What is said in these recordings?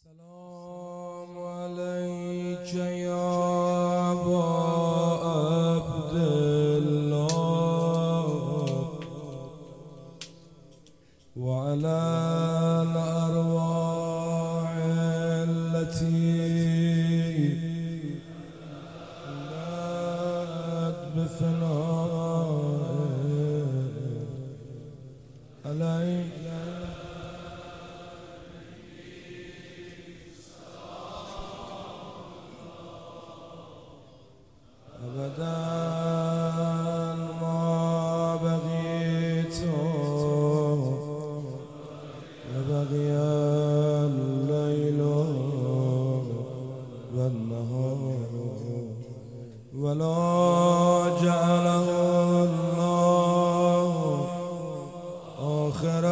السلام عليك يا أبا عبد الله وعلى الأرواح التي نادت بفنائك عليك أبدا ما بغيت وبغي الليل والنهار ولا جعله الله آخر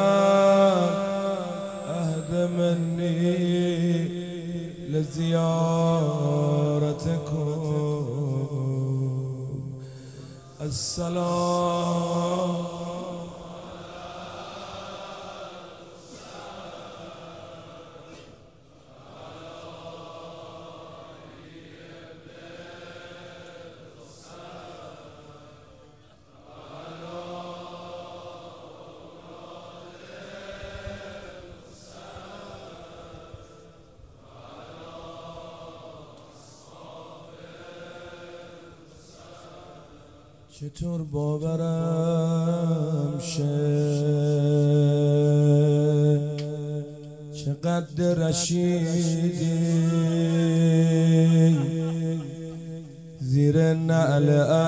عهد مني لزيارتكم. السلام چطور باورم شه چقدر رشیدی زیر نعل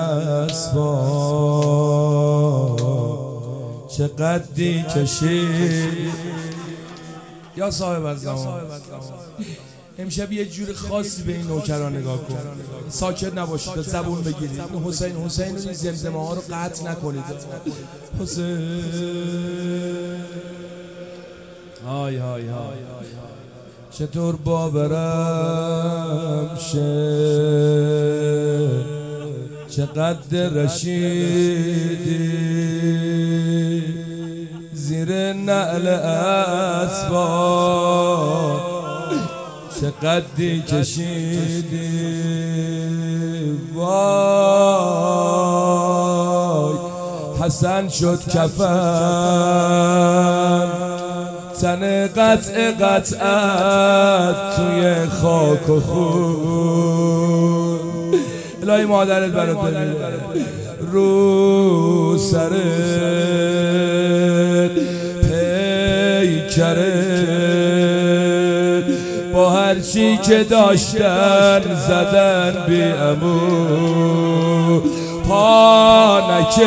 اسباب چقدری کشید یا صاحب الزمان. امشب یه جور خاصی به این نوکران نگاه کن، ساکت نباشید، زبون بگیرید. حسین حسین این زمزمه ها رو قطع نکنید. حسین های های های چطور باورم شه چقدر رشیدی زیر نعل اسباب چقدری کشیدی. وای حسن شد کفن تن قطع قطعت توی خاک و خون. الهی مادرت برات بمیره رو سرت پیکرت با هر چی که داشتن زدن بی امو. پا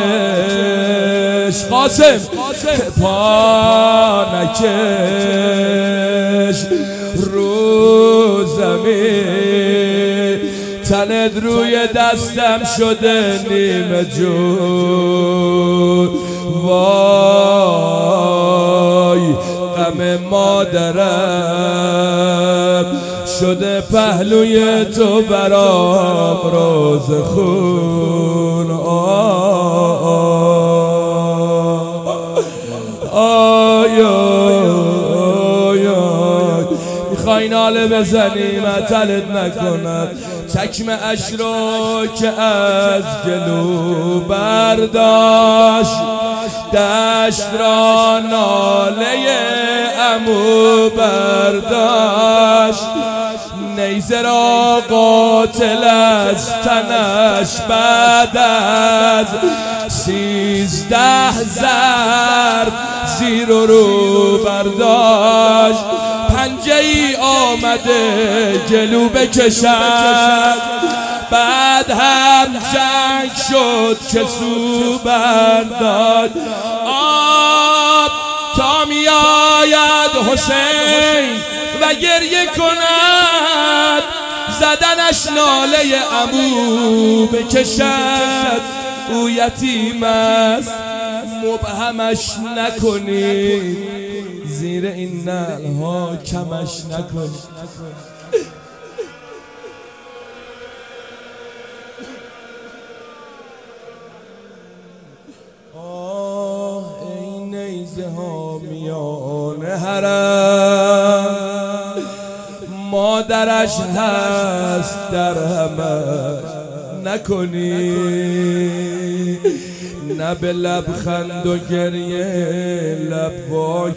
نکش قاسم پا نکش رو زمین تنت روی دستم شده نیمه جون. وای غم مادرم شده پهلوی تو برام روز خون. میخوای ناله بزنی معطلت نکند چکمه اش رو که از گلو برداشت دشت را ناله عمو برداشت. نیزه را قاتل از تنش بعد از 13 ضرب زیر و رو برداشت. پنجه ای آمده گلو بکشد بعد هم جنگ شد که سو برداد. آب تا می آید حسین و گریه کند زدنش ناله عمو بکشد. او یتیم است مبهمش نکنی زیر این نعل ها کمش نکنی. ای نیزه ها میان حرم مادرش هست در همه نکنی، نه به لبخند و گریه لب وا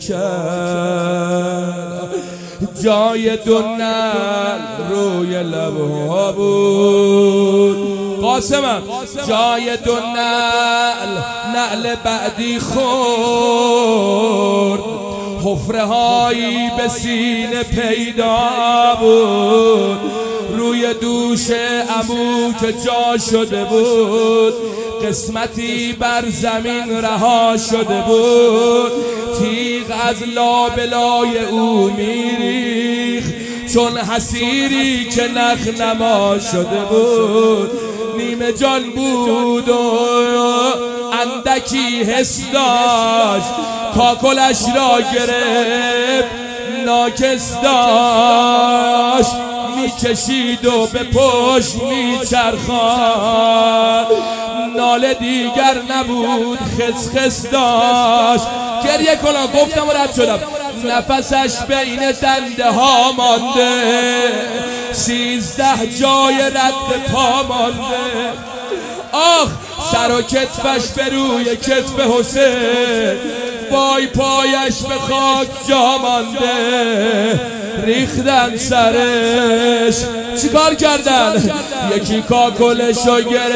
کرد، جای دو نعل روی لبها بود. قاسمم جای دو نعل بعدی خورد، حفره هایی به سینه پیدا بود، روی دوش عمو که جا شده بود، قسمتی بر زمین رها شده بود، تیغ از لابلای او میریخ چون حسیری که نخنما شده بود. نیمه جان بود و اندکی حس داشت، کاکلش را گرفت ناکس داشت، میکشید و به پشت میچرخاند، ناله دیگر نبود خس خس داشت. گریه کنم گفتم و رد شدم، نفسش بین دنده ها مانده، 13 جای رد پا مانده. آخ سر و کتفش به روی کتف حسین، پای پایش به خاک جا مانده، ریختن سرش چیکار کردن؟ یکی کاکلشو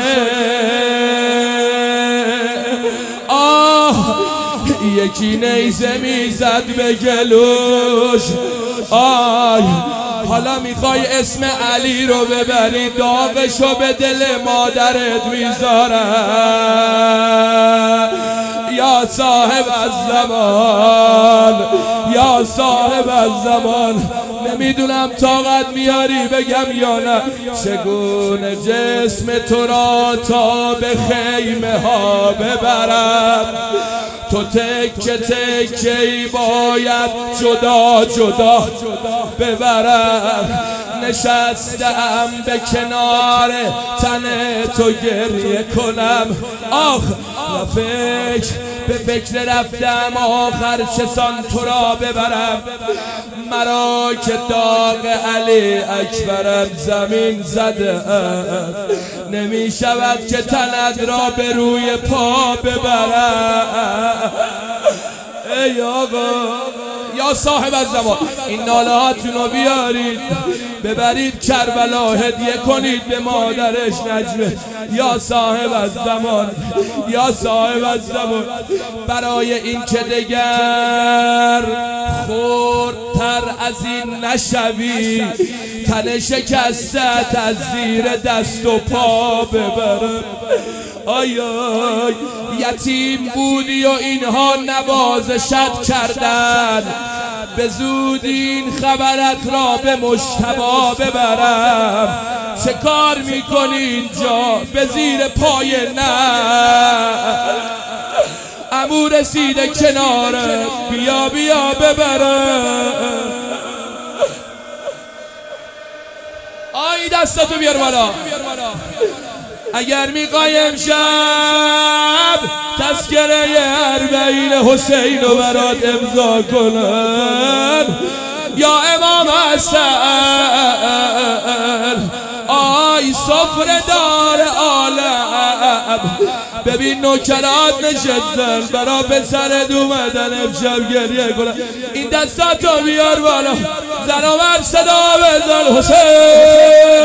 گرفت، آه یکی نیزه میزد به گلوش. آی حالا میخوای اسم علی رو ببری، داغشو به دل مادرت میذارم. یا صاحب الزمان، یا صاحب الزمان، نمیدونم طاقت میاری بگم یا نه، چگونه جسم تو را تا به خیمه ها ببرم، تو تکه تکه ای باید جدا جدا ببرم. نشستم به کنار تن تو گریه کنم، آخ به فکر رفتم آخر چسان تو را ببرم، مرا که داغ علی اکبرم زمین زده نمی شود که تنت را به روی پا ببرم. ای آقا یا صاحب الزمان، این ناله هاتون رو بیارید ببرید کربلا هدیه کنید به مادرش نجمه. یا صاحب الزمان، یا صاحب الزمان، برای این که دگر خردتر از این نشوی، تن شکستت از زیر دست و پا ببرم. آیا یتیم بودی و اینها نوازشت کردن، به زودی این خبرت را به مجتبی ببرم. چه کار میکنی اینجا به زیر پای نه؟ عمو رسیده کناره، بیا بیا ببرم. آی دستتو بیار بالا. اگر میخوای امشب تذکره اربعین حسین رو برات امضا کنن، یا امام حسن آی سفره دار عالم، ببین نوکرات نشستن برا پسرت اومدن امشب گریه کنن. این دستاتو بیار بالا، زن و مرد صدا بزن حسین.